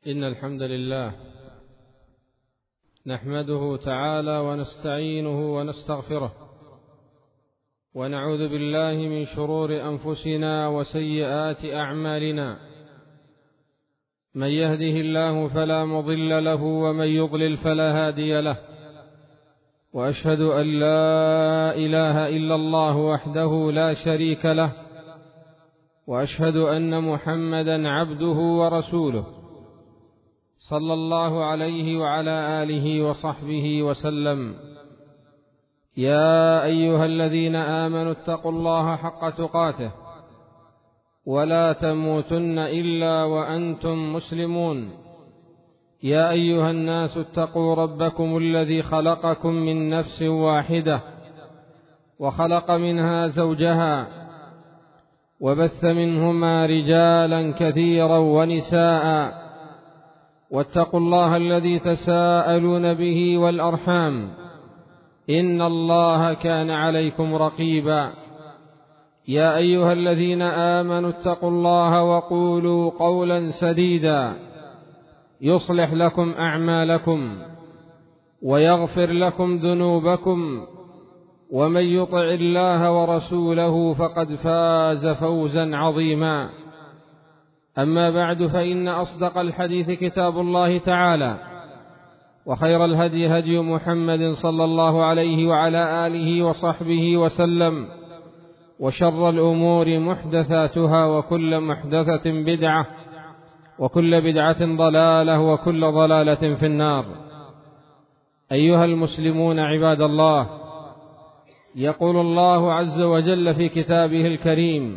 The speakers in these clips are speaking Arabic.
إن الحمد لله نحمده تعالى ونستعينه ونستغفره ونعوذ بالله من شرور أنفسنا وسيئات أعمالنا. من يهده الله فلا مضل له ومن يضلل فلا هادي له، وأشهد أن لا إله إلا الله وحده لا شريك له، وأشهد أن محمدا عبده ورسوله صلى الله عليه وعلى آله وصحبه وسلم. يا أيها الذين آمنوا اتقوا الله حق تقاته ولا تموتن إلا وأنتم مسلمون. يا أيها الناس اتقوا ربكم الذي خلقكم من نفس واحدة وخلق منها زوجها وبث منهما رجالا كثيرا ونساء، واتقوا الله الذي تساءلون به والأرحام إن الله كان عليكم رقيبا. يا أيها الذين آمنوا اتقوا الله وقولوا قولا سديدا يصلح لكم أعمالكم ويغفر لكم ذنوبكم، ومن يطع الله ورسوله فقد فاز فوزا عظيما. أما بعد، فإن أصدق الحديث كتاب الله تعالى، وخير الهدي هدي محمد صلى الله عليه وعلى آله وصحبه وسلم، وشر الأمور محدثاتها، وكل محدثة بدعة، وكل بدعة ضلالة، وكل ضلالة في النار. أيها المسلمون عباد الله، يقول الله عز وجل في كتابه الكريم: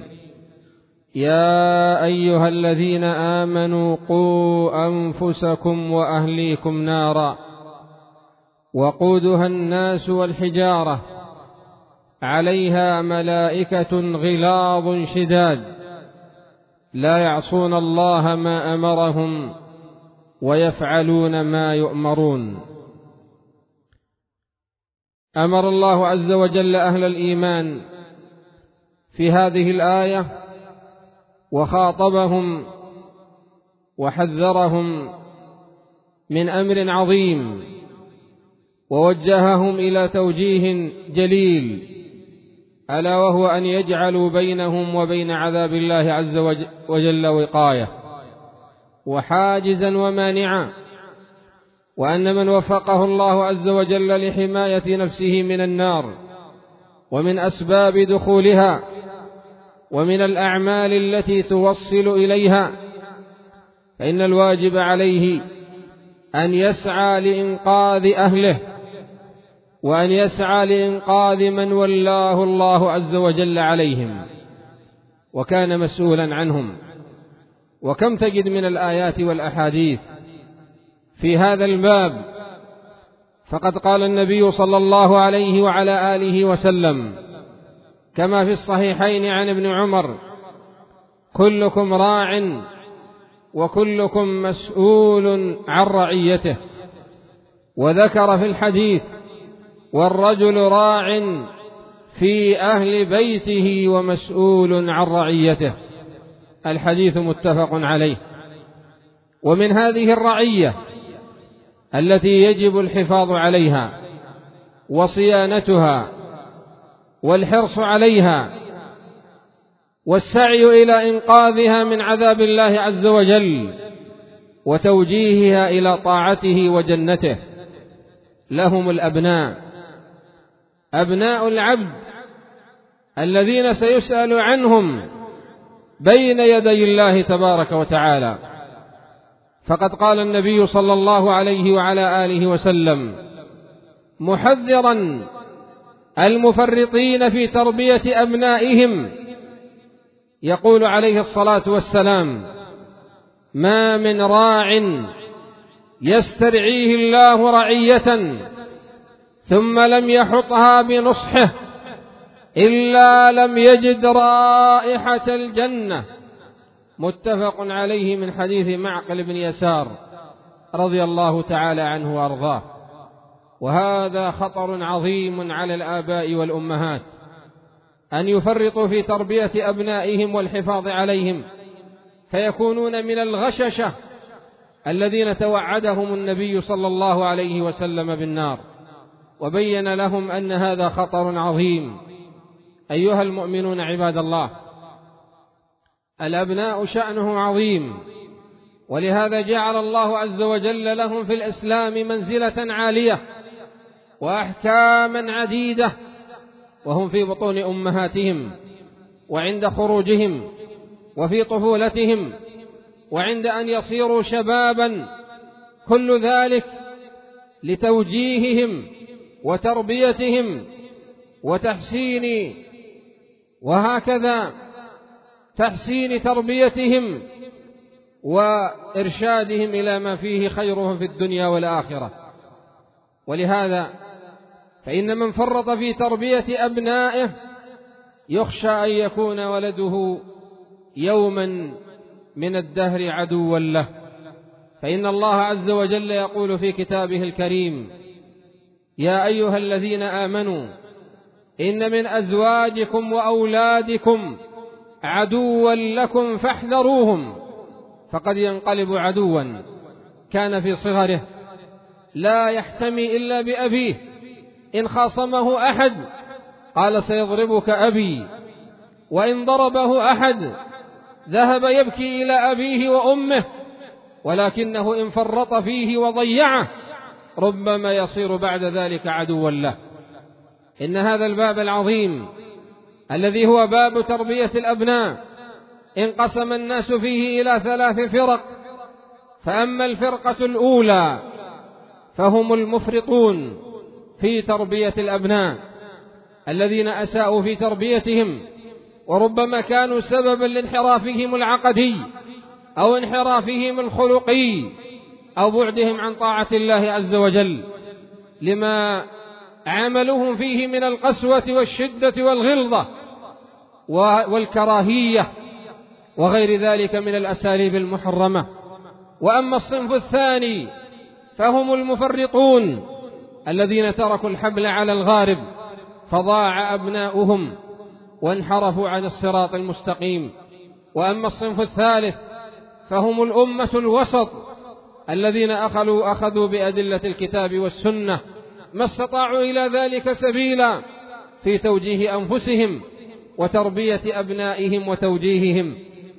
يا أيها الذين آمنوا قوا أنفسكم وأهليكم نارا وقودها الناس والحجارة عليها ملائكة غلاظ شداد لا يعصون الله ما أمرهم ويفعلون ما يؤمرون. أمر الله عز وجل أهل الإيمان في هذه الآية وخاطبهم وحذرهم من أمر عظيم، ووجههم إلى توجيه جليل، ألا وهو أن يجعلوا بينهم وبين عذاب الله عز وجل وقاية وحاجزا ومانعا، وأن من وفقه الله عز وجل لحماية نفسه من النار ومن أسباب دخولها ومن الأعمال التي توصل إليها، فإن الواجب عليه أن يسعى لإنقاذ أهله، وأن يسعى لإنقاذ من ولاه الله عز وجل عليهم وكان مسؤولا عنهم. وكم تجد من الآيات والأحاديث في هذا الباب، فقد قال النبي صلى الله عليه وعلى آله وسلم كما في الصحيحين عن ابن عمر: كلكم راع وكلكم مسؤول عن رعيته. وذكر في الحديث: والرجل راع في أهل بيته ومسؤول عن رعيته. الحديث متفق عليه. ومن هذه الرعية التي يجب الحفاظ عليها وصيانتها والحرص عليها والسعي إلى إنقاذها من عذاب الله عز وجل وتوجيهها إلى طاعته وجنته، لهم الأبناء، أبناء العبد الذين سيسأل عنهم بين يدي الله تبارك وتعالى. فقد قال النبي صلى الله عليه وعلى آله وسلم محذرا المفرطين في تربية أبنائهم، يقول عليه الصلاة والسلام: ما من راع يسترعيه الله رعية ثم لم يحطها بنصحه إلا لم يجد رائحة الجنة. متفق عليه من حديث معقل بن يسار رضي الله تعالى عنه وأرضاه. وهذا خطر عظيم على الآباء والأمهات أن يفرطوا في تربية أبنائهم والحفاظ عليهم، فيكونون من الغششة الذين توعدهم النبي صلى الله عليه وسلم بالنار، وبين لهم أن هذا خطر عظيم. أيها المؤمنون عباد الله، الأبناء شأنه عظيم، ولهذا جعل الله عز وجل لهم في الإسلام منزلة عالية وأحكاما عديدة، وهم في بطون أمهاتهم، وعند خروجهم، وفي طفولتهم، وعند أن يصيروا شبابا، كل ذلك لتوجيههم وتربيتهم وتحسين، وهكذا تحسين تربيتهم وإرشادهم إلى ما فيه خيرهم في الدنيا والآخرة. ولهذا فإن من فرط في تربية أبنائه يخشى أن يكون ولده يوما من الدهر عدوا له، فإن الله عز وجل يقول في كتابه الكريم: يا أيها الذين آمنوا إن من أزواجكم وأولادكم عدوا لكم فاحذروهم، فقد ينقلب عدوا كان في صغره لا يحتمي إلا بأبيه، إن خاصمه أحد قال سيضربك أبي، وإن ضربه أحد ذهب يبكي إلى أبيه وأمه، ولكنه إن فرط فيه وضيعه ربما يصير بعد ذلك عدوا له. إن هذا الباب العظيم الذي هو باب تربية الأبناء انقسم الناس فيه إلى 3 فرق، فأما الفرقة الأولى فهم المفرطون في تربية الأبناء، الذين أساءوا في تربيتهم، وربما كانوا سببا لانحرافهم العقدي أو انحرافهم الخلقي أو بعدهم عن طاعة الله عز وجل، لما عملهم فيه من القسوة والشدة والغلظة والكراهية وغير ذلك من الأساليب المحرمة. وأما الصنف الثاني فهم المفرطون الذين تركوا الحبل على الغارب، فضاع أبناؤهم وانحرفوا عن الصراط المستقيم. وأما الصنف الثالث فهم الأمة الوسط الذين أخذوا بأدلة الكتاب والسنة ما استطاعوا إلى ذلك سبيلا في توجيه أنفسهم وتربية أبنائهم وتوجيههم.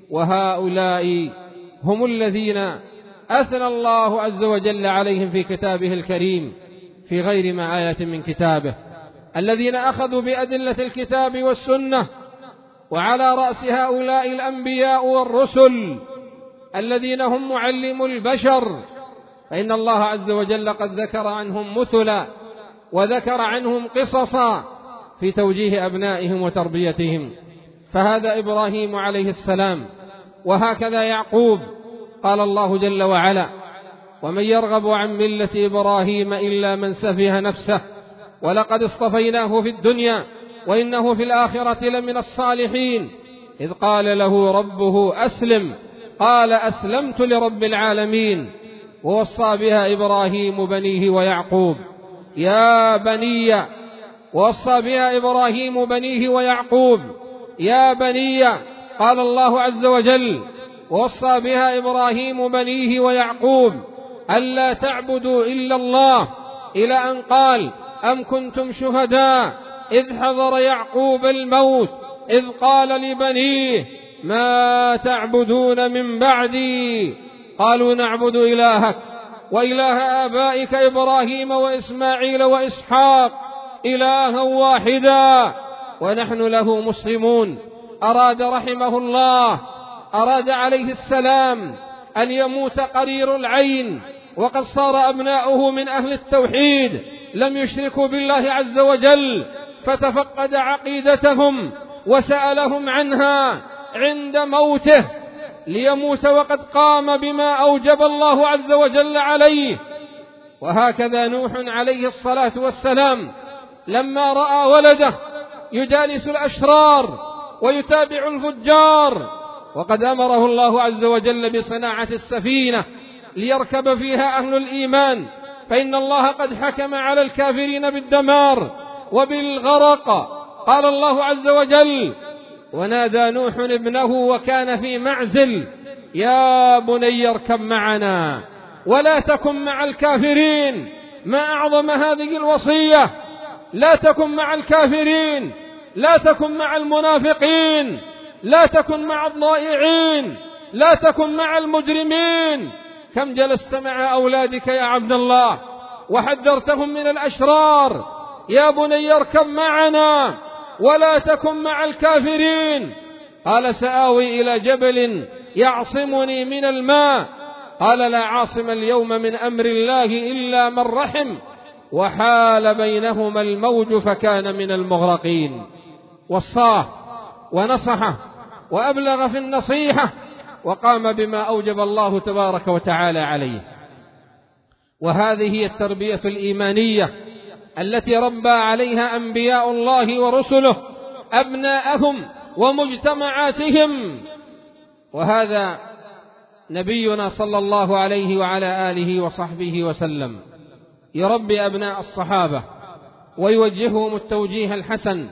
وهؤلاء هم الذين أثنى الله عز وجل عليهم في كتابه الكريم في غير ما آية من كتابه، الذين أخذوا بأدلة الكتاب والسنة، وعلى رأس هؤلاء الأنبياء والرسل الذين هم معلم البشر، فإن الله عز وجل قد ذكر عنهم مثلا وذكر عنهم قصصا في توجيه أبنائهم وتربيتهم. فهذا إبراهيم عليه السلام، وهكذا يعقوب. قال الله جل وعلا: ومن يرغب عن ملة إبراهيم إلا من سفه نفسه ولقد اصطفيناه في الدنيا وإنه في الآخرة لمن الصالحين إذ قال له ربه أسلم قال أسلمت لرب العالمين. ووصى بها إبراهيم بنيه ويعقوب يا بني، ووصى بها إبراهيم بنيه ويعقوب يا بني. قال الله عز وجل: ووصى بها إبراهيم بنيه ويعقوب ألا تعبدوا إلا الله، إلى أن قال: أم كنتم شهداء إذ حضر يعقوب الموت إذ قال لبنيه ما تعبدون من بعدي قالوا نعبد إلهك وإله آبائك إبراهيم وإسماعيل وإسحاق إلها واحدا ونحن له مسلمون. أراد رحمه الله، أراد عليه السلام أن يموت قرير العين وقد صار أبناؤه من أهل التوحيد لم يشركوا بالله عز وجل، فتفقد عقيدتهم وسألهم عنها عند موته ليموت وقد قام بما أوجب الله عز وجل عليه. وهكذا نوح عليه الصلاة والسلام لما رأى ولده يجالس الأشرار ويتابع الفجار، وقد أمره الله عز وجل بصناعة السفينة ليركب فيها أهل الإيمان، فإن الله قد حكم على الكافرين بالدمار وبالغرق. قال الله عز وجل: ونادى نوح ابنه وكان في معزل يا بني اركب معنا ولا تكن مع الكافرين. ما أعظم هذه الوصية. لا تكن مع الكافرين، لا تكن مع المنافقين، لا تكن مع الضائعين، لا تكن مع المجرمين. كم جلست مع أولادك يا عبد الله وحذرتهم من الأشرار؟ يا بني اركب معنا ولا تكن مع الكافرين. قال سآوي إلى جبل يعصمني من الماء. قال لا عاصم اليوم من أمر الله إلا من رحم، وحال بينهما الموج فكان من المغرقين. وصاه ونصحه وأبلغ في النصيحة، وقام بما أوجب الله تبارك وتعالى عليه. وهذه هي التربية الإيمانية التي ربى عليها أنبياء الله ورسله أبناءهم ومجتمعاتهم. وهذا نبينا صلى الله عليه وعلى آله وصحبه وسلم يربي أبناء الصحابة ويوجههم التوجيه الحسن،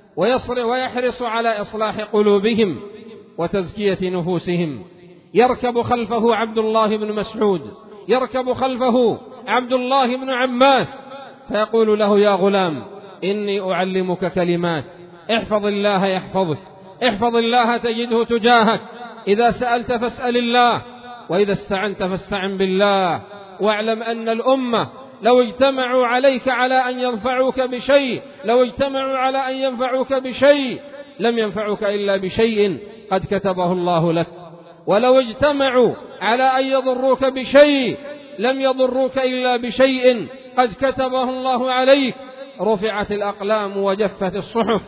ويحرص على إصلاح قلوبهم وتزكية نفوسهم. يركب خلفه عبد الله بن مسعود، يركب خلفه عبد الله بن عباس، فيقول له يا غلام إني أعلمك كلمات، احفظ الله يحفظك، احفظ الله تجده تجاهك، إذا سألت فاسأل الله، وإذا استعنت فاستعن بالله، واعلم أن الأمة لو اجتمعوا عليك على أن ينفعوك بشيء، لو اجتمعوا على أن ينفعوك بشيء لم ينفعوك إلا بشيء قد كتبه الله لك، ولو اجتمعوا على أن يضروك بشيء لم يضروك إلا بشيء قد كتبه الله عليك. رفعت الأقلام وجفت الصحف.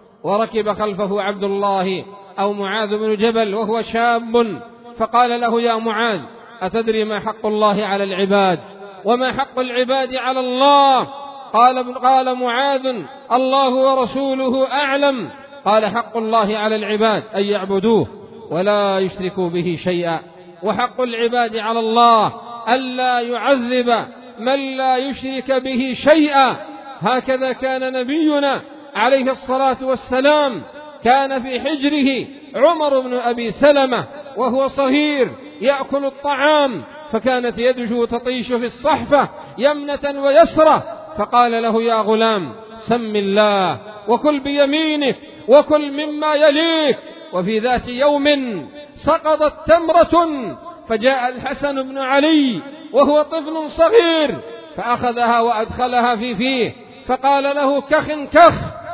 وركب خلفه عبد الله أو معاذ بن جبل وهو شاب، فقال له يا معاذ أتدري ما حق الله على العباد وما حق العباد على الله؟ قال معاذ الله ورسوله أعلم. قال حق الله على العباد أن يعبدوه ولا يشركوا به شيئا، وحق العباد على الله ألا يعذب من لا يشرك به شيئا. هكذا كان نبينا عليه الصلاة والسلام. كان في حجره عمر بن أبي سلمة وهو صغير يأكل الطعام، فكانت يده تطيش في الصحفة يمنة ويسرة، فقال له يا غلام سم الله وكل بيمينك وكل مما يليك. وفي ذات يوم سقطت تمرة، فجاء الحسن بن علي وهو طفل صغير فأخذها وأدخلها في فيه، فقال له كخ كخ،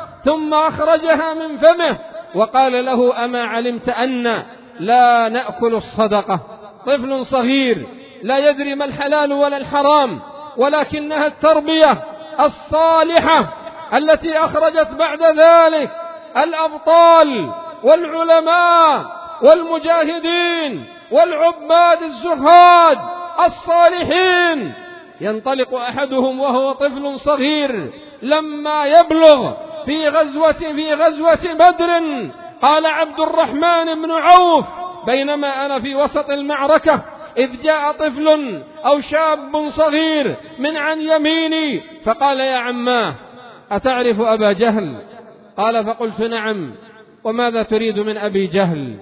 ثم أخرجها من فمه وقال له أما علمت أن لا نأكل الصدقة؟ طفل صغير لا يدري ما الحلال ولا الحرام، ولكنها التربية الصالحة التي أخرجت بعد ذلك الأبطال والعلماء والمجاهدين والعباد الزهاد الصالحين. ينطلق أحدهم وهو طفل صغير لما يبلغ في غزوة بدر. قال عبد الرحمن بن عوف بينما أنا في وسط المعركة إذ جاء طفل أو شاب صغير من عن يميني فقال يا عماه أتعرف أبا جهل؟ قال فقلت نعم، وماذا تريد من أبي جهل؟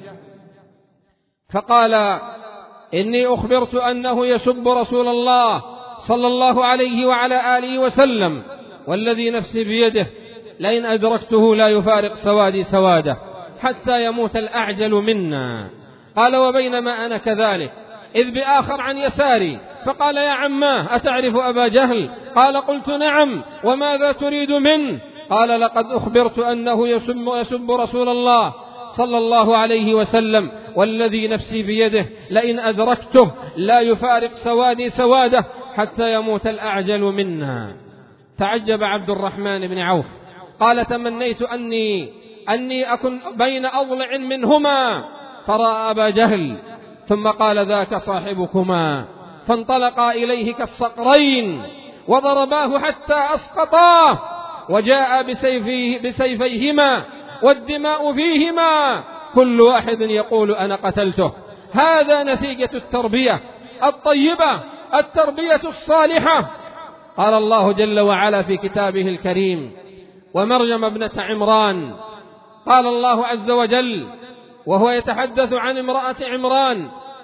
فقال إني أخبرت أنه يسب رسول الله صلى الله عليه وعلى آله وسلم، والذي نفسي بيده لئن أدركته لا يفارق سوادي سواده حتى يموت الأعجل منا. قال وبينما أنا كذلك إذ بآخر عن يساري فقال يا عماه أتعرف أبا جهل؟ قال قلت نعم، وماذا تريد منه؟ قال لقد أخبرت أنه يسب رسول الله صلى الله عليه وسلم، والذي نفسي بيده لئن أدركته لا يفارق سوادي سواده حتى يموت الأعجل منا. تعجب عبد الرحمن بن عوف قال تمنيت أني أكن بين أضلع منهما، فرأى أبا جهل ثم قال ذاك صاحبكما، فانطلقا إليه كالصقرين وضرباه حتى أسقطاه، وجاء بسيفيهما والدماء فيهما، كل واحد يقول أنا قتلته. هذا نتيجة التربية الطيبة، التربية الصالحة. قال الله جل وعلا في كتابه الكريم ومريم ابنة عمران، قال الله عز وجل وهو يتحدث عن امرأة عمران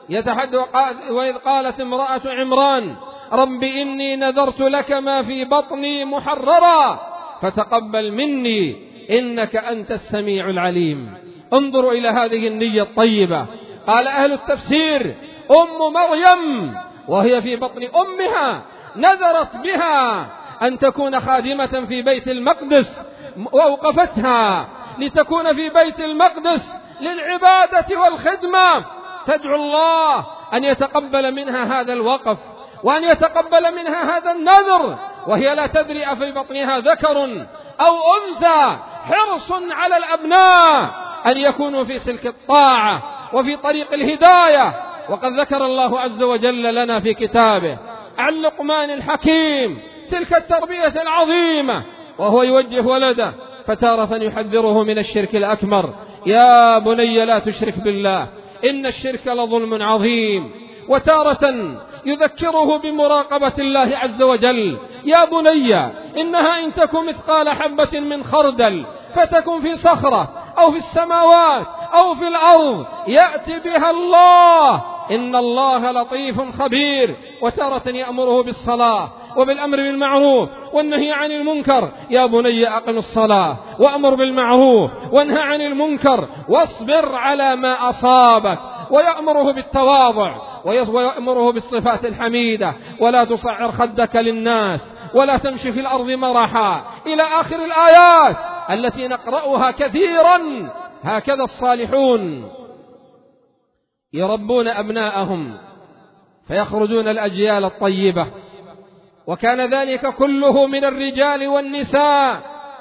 وإذ قالت امرأة عمران رب إني نذرت لك ما في بطني محررا فتقبل مني إنك أنت السميع العليم. انظروا إلى هذه النية الطيبة. قال أهل التفسير أم مريم وهي في بطن أمها نذرت بها أن تكون خادمة في بيت المقدس، وأوقفتها لتكون في بيت المقدس للعبادة والخدمة، تدعو الله أن يتقبل منها هذا الوقف وأن يتقبل منها هذا النذر، وهي لا تدري أفي بطنها ذكر أو أنثى. حرص على الأبناء أن يكونوا في سلك الطاعة وفي طريق الهداية. وقد ذكر الله عز وجل لنا في كتابه عن لقمان الحكيم تلك التربية العظيمة، وهو يوجه ولده فتارة يحذره من الشرك الأكبر: يا بني لا تشرك بالله إن الشرك لظلم عظيم. وتارة يذكره بمراقبة الله عز وجل: يا بني إنها إن تكن مثقال حبة من خردل فتكن في صخرة أو في السماوات أو في الأرض يأتي بها الله إن الله لطيف خبير. وتارة يأمره بالصلاة وبالأمر بالمعروف والنهي عن المنكر: يا بني أقم الصلاة وأمر بالمعروف وانهى عن المنكر واصبر على ما أصابك. ويأمره بالتواضع ويأمره بالصفات الحميدة: ولا تصعر خدك للناس ولا تمشي في الأرض مرحا، إلى آخر الآيات التي نقرأها كثيرا. هكذا الصالحون يربون أبناءهم فيخرجون الأجيال الطيبة. وكان ذلك كله من الرجال والنساء،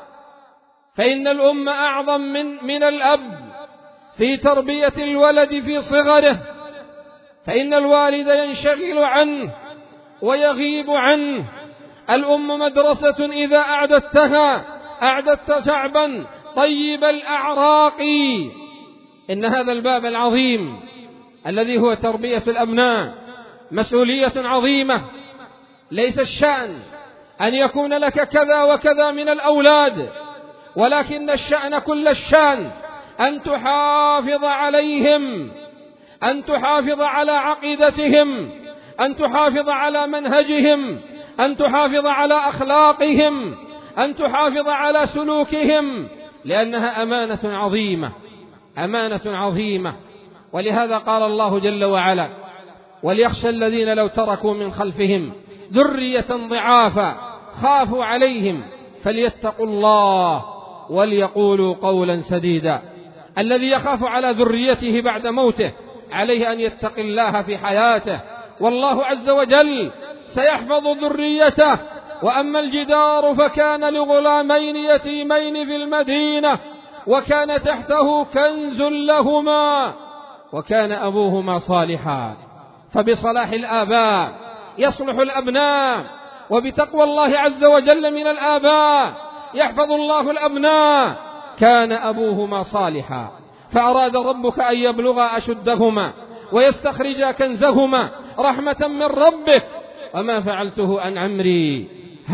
فإن الأم أعظم من الأب في تربية الولد في صغره، فإن الوالد ينشغل عنه ويغيب عنه. الأم مدرسة إذا أعددتها أعددت شعبا طيب الأعراق. إن هذا الباب العظيم الذي هو تربية الأبناء مسؤولية عظيمة. ليس الشأن أن يكون لك كذا وكذا من الأولاد، ولكن الشأن كل الشأن أن تحافظ عليهم، أن تحافظ على عقيدتهم، أن تحافظ على منهجهم، أن تحافظ على أخلاقهم، أن تحافظ على سلوكهم، لأنها أمانة عظيمة، أمانة عظيمة. ولهذا قال الله جل وعلا: وليخشى الذين لو تركوا من خلفهم ذرية ضعافا خافوا عليهم فليتقوا الله وليقولوا قولا سديدا. الذي يخاف على ذريته بعد موته عليه أن يتقي الله في حياته، والله عز وجل سيحفظ ذريته. وأما الجدار فكان لغلامين يتيمين في المدينة وكان تحته كنز لهما وكان أبوهما صالحا. فبصلاح الآباء يصلح الأبناء، وبتقوى الله عز وجل من الآباء يحفظ الله الأبناء. كان أبوهما صالحا فأراد ربك أن يبلغا أشدهما ويستخرجا كنزهما رحمة من ربك وما فعلته عن أمري.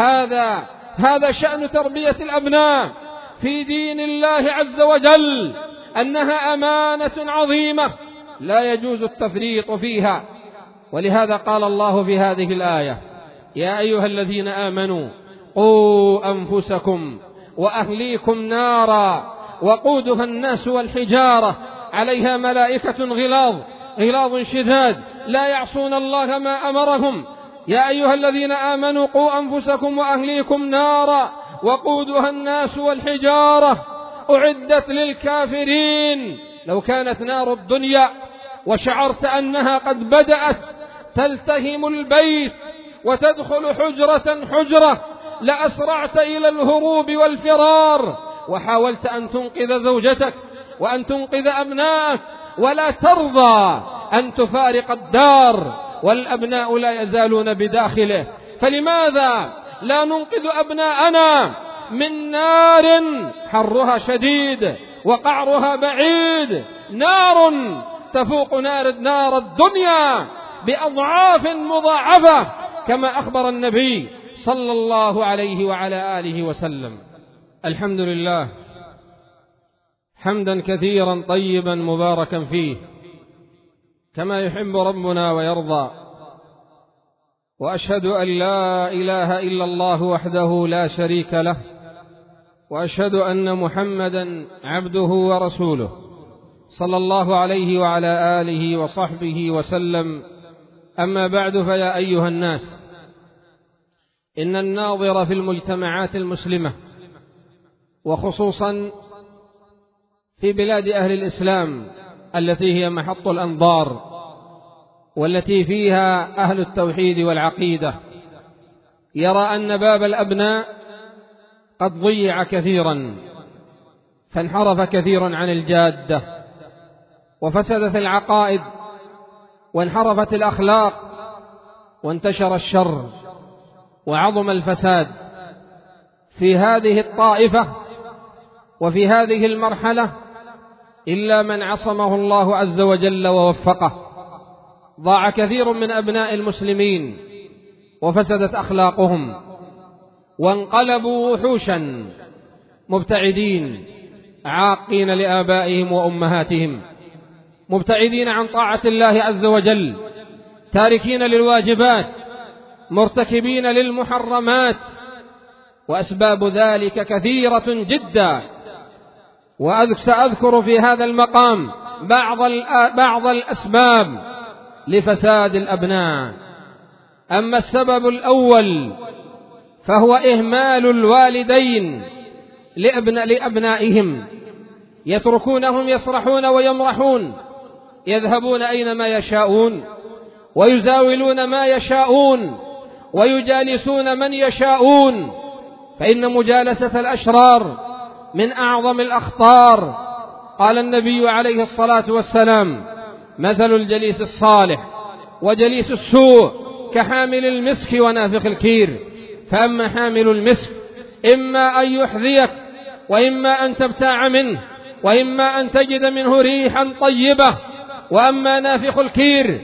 هذا شأن تربية الأبناء في دين الله عز وجل، أنها أمانة عظيمة لا يجوز التفريط فيها. ولهذا قال الله في هذه الآية: يا أيها الذين آمنوا قوا أنفسكم وأهليكم نارا وقودها الناس والحجارة عليها ملائكة غلاظ شداد لا يعصون الله ما أمرهم. يا أيها الذين آمنوا قوا أنفسكم وأهليكم نارا وقودها الناس والحجارة أعدت للكافرين. لو كانت نار الدنيا وشعرت أنها قد بدأت تلتهم البيت وتدخل حجرة لأسرعت إلى الهروب والفرار، وحاولت أن تنقذ زوجتك وأن تنقذ أبنائك، ولا ترضى أن تفارق الدار والأبناء لا يزالون بداخله. فلماذا لا ننقذ أبناءنا من نار حرها شديد وقعرها بعيد، نار تفوق نار الدنيا بأضعاف مضاعفة، كما أخبر النبي صلى الله عليه وعلى آله وسلم. الحمد لله حمدا كثيرا طيبا مباركا فيه، كما يحب ربنا ويرضى، وأشهد أن لا إله إلا الله وحده لا شريك له، وأشهد أن محمدا عبده ورسوله صلى الله عليه وعلى آله وصحبه وسلم. أما بعد، فيا أيها الناس، إن الناظر في المجتمعات المسلمة، وخصوصا في بلاد أهل الإسلام التي هي محط الأنظار والتي فيها أهل التوحيد والعقيدة، يرى أن باب الأبناء قد ضيع كثيرا، فانحرف كثير عن الجادة، وفسدت العقائد، وانحرفت الأخلاق، وانتشر الشر، وعظم الفساد في هذه الطائفة وفي هذه المرحلة، إلا من عصمه الله عز وجل ووفقه. ضاع كثير من أبناء المسلمين، وفسدت أخلاقهم، وانقلبوا وحوشا مبتعدين، عاقين لآبائهم وأمهاتهم، مبتعدين عن طاعة الله عز وجل، تاركين للواجبات، مرتكبين للمحرمات. وأسباب ذلك كثيرة جدا، وسأذكر في هذا المقام بعض الأسباب لفساد الأبناء. أما السبب الأول فهو إهمال الوالدين لأبنائهم، يتركونهم يسرحون ويمرحون، يذهبون أينما يشاءون، ويزاولون ما يشاءون، ويجالسون من يشاءون، فإن مجالسة الأشرار من أعظم الأخطار. قال النبي عليه الصلاة والسلام: مثل الجليس الصالح وجليس السوء كحامل المسك ونافخ الكير. فأما حامل المسك إما أن يحذيك، وإما أن تبتاع منه، وإما أن تجد منه ريحا طيبة، وأما نافخ الكير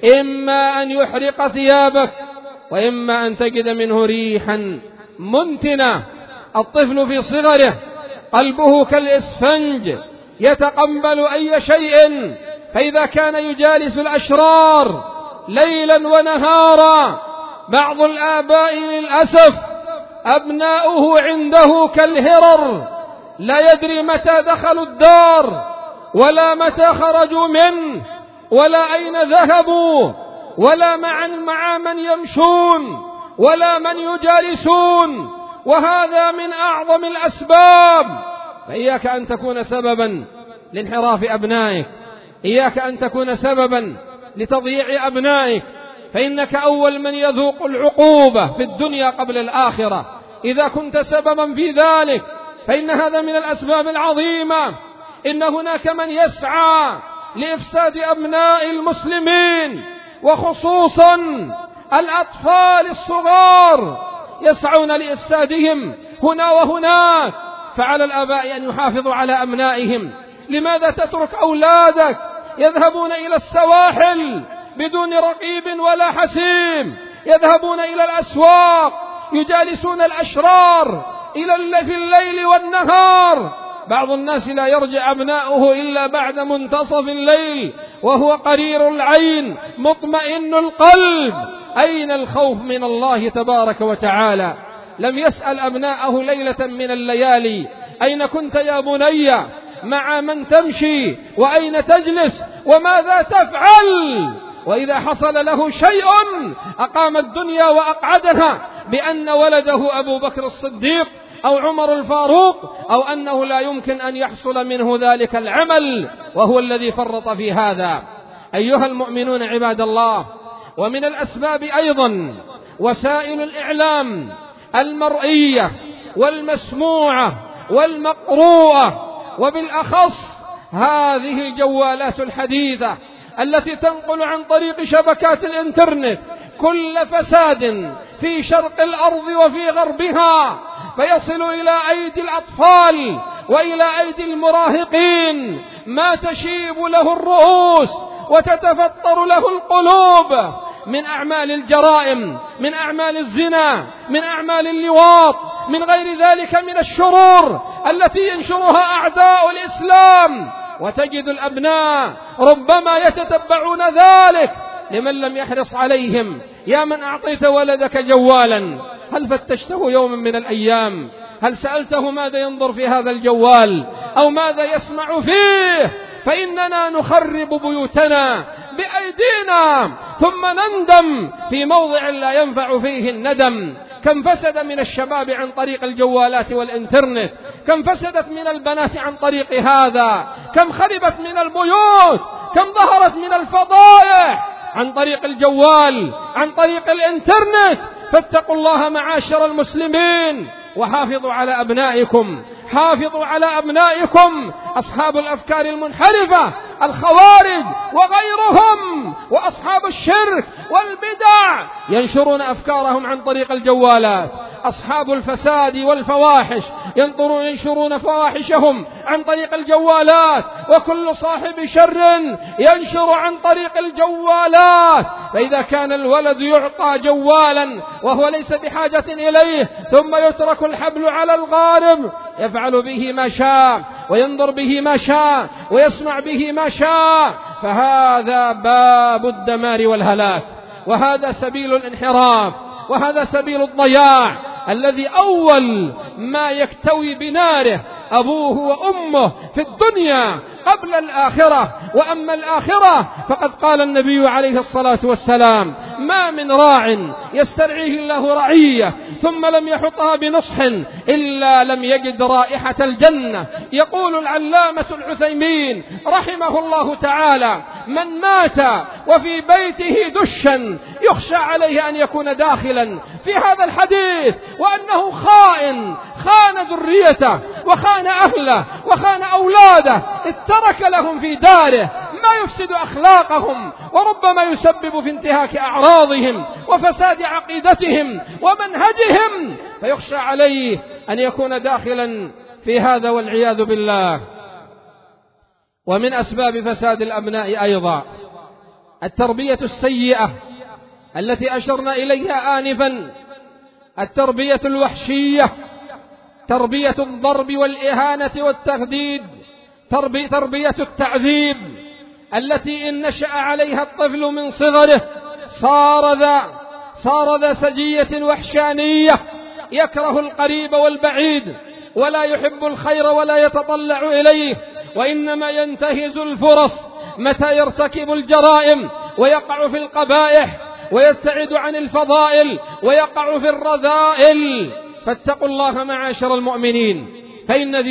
إما أن يحرق ثيابك، وإما أن تجد منه ريحا منتنة. الطفل في صغره قلبه كالإسفنج، يتقبل أي شيء، فإذا كان يجالس الأشرار ليلا ونهارا، بعض الآباء للأسف أبناؤه عنده كالهرر، لا يدري متى دخلوا الدار، ولا متى خرجوا منه، ولا أين ذهبوا، ولا مع من يمشون، ولا من يجالسون. وهذا من أعظم الأسباب. فإياك أن تكون سببا لانحراف أبنائك، إياك أن تكون سببا لتضييع أبنائك، فإنك أول من يذوق العقوبة في الدنيا قبل الآخرة إذا كنت سببا في ذلك، فإن هذا من الأسباب العظيمة. إن هناك من يسعى لإفساد أبناء المسلمين، وخصوصا الأطفال الصغار، يسعون لإفسادهم هنا وهناك. فعلى الآباء أن يحافظوا على أبنائهم. لماذا تترك أولادك يذهبون إلى السواحل بدون رقيب ولا حسيم، يذهبون إلى الأسواق، يجالسون الأشرار في الليل والنهار؟ بعض الناس لا يرجع أبناؤه إلا بعد منتصف الليل وهو قرير العين مطمئن القلب. أين الخوف من الله تبارك وتعالى؟ لم يسأل أبناءه ليلة من الليالي: أين كنت يا بني؟ مع من تمشي؟ وأين تجلس؟ وماذا تفعل؟ وإذا حصل له شيء أقام الدنيا وأقعدها بأن ولده أبو بكر الصديق أو عمر الفاروق، أو أنه لا يمكن أن يحصل منه ذلك العمل، وهو الذي فرط في هذا. أيها المؤمنون عباد الله، ومن الأسباب أيضا وسائل الإعلام المرئية والمسموعة والمقروءة، وبالأخص هذه الجوالات الحديثة التي تنقل عن طريق شبكات الإنترنت كل فساد في شرق الأرض وفي غربها، فيصل إلى أيدي الأطفال وإلى أيدي المراهقين ما تشيب له الرؤوس وتتفطر له القلوب من أعمال الجرائم، من أعمال الزنا، من أعمال اللواط، من غير ذلك من الشرور التي ينشرها أعداء الإسلام وتجد الأبناء ربما يتتبعون ذلك لمن لم يحرص عليهم. يا من أعطيت ولدك جوالا، هل فتشته يوم من الأيام؟ هل سألته ماذا ينظر في هذا الجوال أو ماذا يسمع فيه؟ فإننا نخرب بيوتنا بأيدينا ثم نندم في موضع لا ينفع فيه الندم. كم فسد من الشباب عن طريق الجوالات والإنترنت، كم فسدت من البنات عن طريق هذا، كم خربت من البيوت، كم ظهرت من الفضائح عن طريق الجوال، عن طريق الإنترنت. فاتقوا الله معاشر المسلمين وحافظوا على أبنائكم، حافظوا على أبنائكم. أصحاب الأفكار المنحرفة، الخوارج وغيرهم وأصحاب الشرك والبدع ينشرون أفكارهم عن طريق الجوالات. أصحاب الفساد والفواحش ينشرون فواحشهم عن طريق الجوالات، وكل صاحب شر ينشر عن طريق الجوالات. فإذا كان الولد يعطى جوالا وهو ليس بحاجة إليه ثم يترك الحبل على الغارب، يفعل به ما شاء وينظر به ما شاء ويصنع به ما شاء، فهذا باب الدمار والهلاك، وهذا سبيل الانحراف، وهذا سبيل الضياع الذي أول ما يكتوي بناره أبوه وأمه في الدنيا قبل الآخرة. وأما الآخرة فقد قال النبي عليه الصلاة والسلام: ما من راع يسترعيه الله رعية ثم لم يحطها بنصح إلا لم يجد رائحة الجنة. يقول العلامة العثيمين رحمه الله تعالى: من مات وفي بيته دشا يخشى عليه أن يكون داخلا في هذا الحديث، وأنه خان ذريته وخان أهله وخان أولاده، اترك لهم في داره ما يفسد أخلاقهم وربما يسبب في انتهاك أعراضهم وفساد عقيدتهم ومنهجهم، فيخشى عليه أن يكون داخلا في هذا والعياذ بالله. ومن أسباب فساد الأبناء أيضا التربية السيئة التي أشرنا إليها آنفا، التربية الوحشية، تربية الضرب والإهانة والتهديد، تربية التعذيب التي إن نشأ عليها الطفل من صغره صار ذا سجية وحشانية، يكره القريب والبعيد ولا يحب الخير ولا يتطلع إليه، وإنما ينتهز الفرص متى يرتكب الجرائم ويقع في القبائح ويبتعد عن الفضائل ويقع في الرذائل. فاتقوا الله معاشر المؤمنين، فإن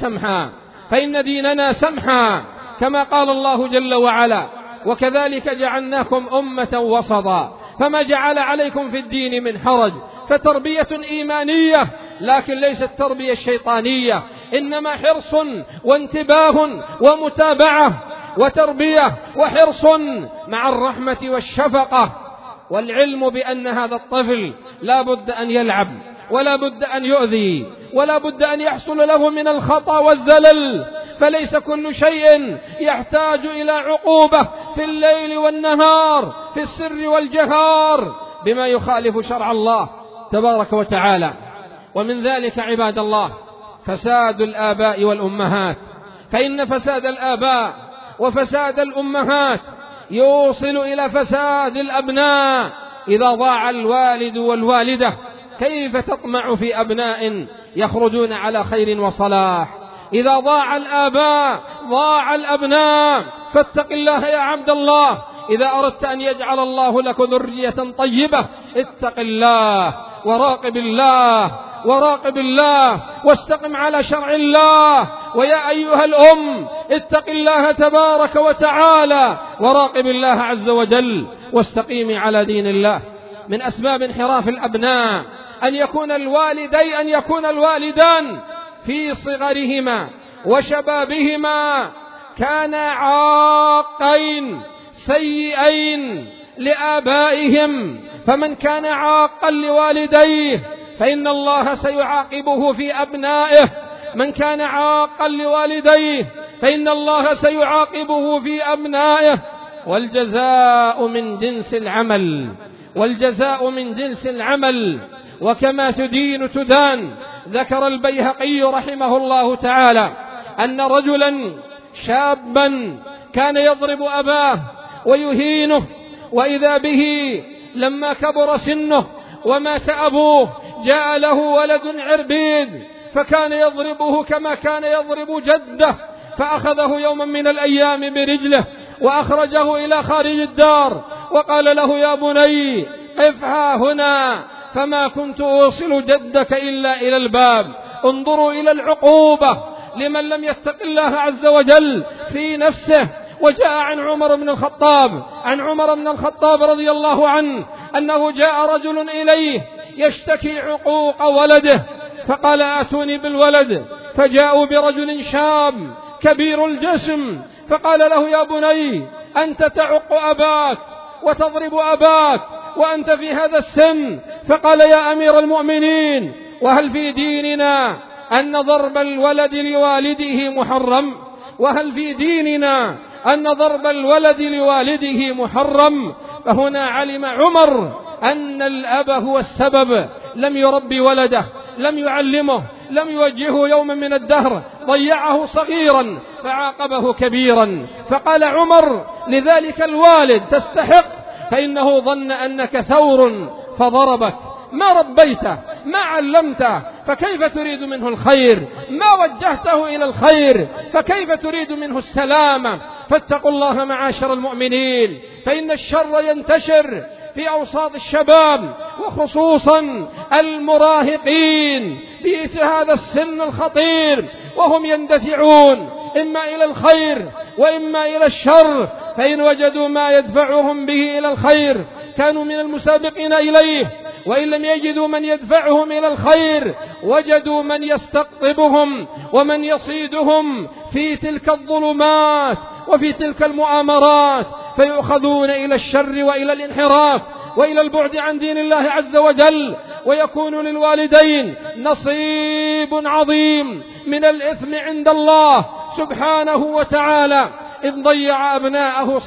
ديننا سمحا كما قال الله جل وعلا: وكذلك جعلناكم أمة وسطا فما جعل عليكم في الدين من حرج. فتربية إيمانية لكن ليست تربية شيطانية، إنما حرص وانتباه ومتابعة وتربية وحرص مع الرحمة والشفقة، والعلم بأن هذا الطفل لا بد أن يلعب ولا بد أن يؤذي ولا بد أن يحصل له من الخطأ والزلل، فليس كل شيء يحتاج إلى عقوبة في الليل والنهار، في السر والجهار، بما يخالف شرع الله تبارك وتعالى. ومن ذلك عباد الله فساد الآباء والأمهات، فإن فساد الآباء وفساد الأمهات يوصل إلى فساد الأبناء. إذا ضاع الوالد والوالدة كيف تطمع في أبناء يخرجون على خير وصلاح؟ إذا ضاع الآباء ضاع الأبناء. فاتق الله يا عبد الله، إذا أردت أن يجعل الله لك ذرية طيبة اتق الله وراقب الله واستقم على شرع الله. ويا أيها الأم اتق الله تبارك وتعالى وراقب الله عز وجل واستقيمي على دين الله. من أسباب انحراف الأبناء أن يكون الوالدان في صغرهما وشبابهما كانا عاقين سيئين لآبائهم، فمن كان عاقا لوالديه فإن الله سيعاقبه في أبنائه، من كان عاقا لوالديه فإن الله سيعاقبه في أبنائه. والجزاء من جنس العمل، وكما تدين تدان. ذكر البيهقي رحمه الله تعالى أن رجلا شابا كان يضرب أباه ويهينه، وإذا به لما كبر سنه ومات أبوه جاء له ولد عربيد فكان يضربه كما كان يضرب جده، فأخذه يوما من الأيام برجله وأخرجه إلى خارج الدار وقال له: يا بني قف ها هنا، فما كنت أوصل جدك إلا إلى الباب. انظروا إلى العقوبة لمن لم يتق الله عز وجل في نفسه. وجاء عن عمر بن الخطاب رضي الله عنه أنه جاء رجل إليه يشتكي عقوق ولده، فقال: آتوني بالولد. فجاءوا برجل شاب كبير الجسم، فقال له: يا بني أنت تعق أباك وتضرب أباك وأنت في هذا السن. فقال: يا أمير المؤمنين، وهل في ديننا أن ضرب الولد لوالده محرم؟ وهل في ديننا أن ضرب الولد لوالده محرم؟ فهنا علم عمر أن الأب هو السبب، لم يربي ولده، لم يعلمه، لم يوجهه يوما من الدهر، ضيعه صغيرا فعاقبه كبيرا. فقال عمر لذلك الوالد: تستحق، فإنه ظن أنك ثور فضربك، ما ربيته، ما علمته، فكيف تريد منه الخير؟ ما وجهته إلى الخير، فكيف تريد منه السلامة؟ فاتقوا الله معاشر المؤمنين، فإن الشر ينتشر في أوساط الشباب وخصوصا المراهقين في هذا السن الخطير، وهم يندفعون إما إلى الخير وإما إلى الشر، فإن وجدوا ما يدفعهم به إلى الخير كانوا من المسابقين إليه، وإن لم يجدوا من يدفعهم إلى الخير وجدوا من يستقطبهم ومن يصيدهم في تلك الظلمات وفي تلك المؤامرات، فيؤخذون إلى الشر وإلى الانحراف وإلى البعد عن دين الله عز وجل، ويكون للوالدين نصيب عظيم من الإثم عند الله سبحانه وتعالى، إذ ضيع أبناءه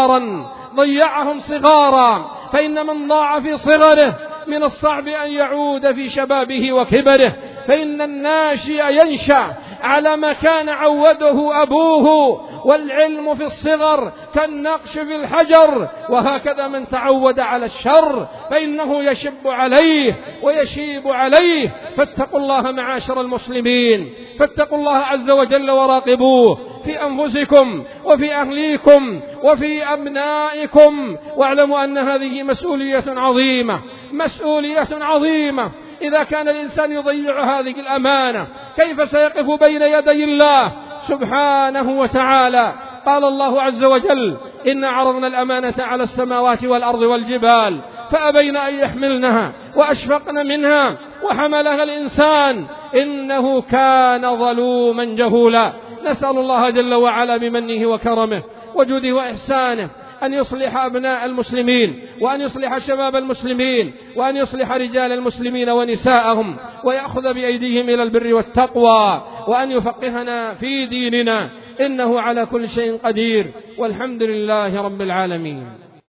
ضيعهم صغارا، فإن من ضاع في صغره من الصعب أن يعود في شبابه وكبره، فإن الناشئ ينشأ على ما كان عوده أبوه، والعلم في الصغر كالنقش في الحجر، وهكذا من تعود على الشر فإنه يشب عليه ويشيب عليه. فاتقوا الله معاشر المسلمين، فاتقوا الله عز وجل وراقبوه في أنفسكم وفي أهليكم وفي أبنائكم، واعلموا أن هذه مسؤولية عظيمة. إذا كان الإنسان يضيع هذه الأمانة كيف سيقف بين يدي الله سبحانه وتعالى؟ قال الله عز وجل: إنا عرضنا الأمانة على السماوات والأرض والجبال فأبين أن يحملنها وأشفقن منها وحملها الإنسان إنه كان ظلوما جهولا. نسأل الله جل وعلا بمنه وكرمه وجوده وإحسانه أن يصلح أبناء المسلمين، وأن يصلح شباب المسلمين، وأن يصلح رجال المسلمين ونساءهم، ويأخذ بأيديهم إلى البر والتقوى، وأن يفقهنا في ديننا، إنه على كل شيء قدير، والحمد لله رب العالمين.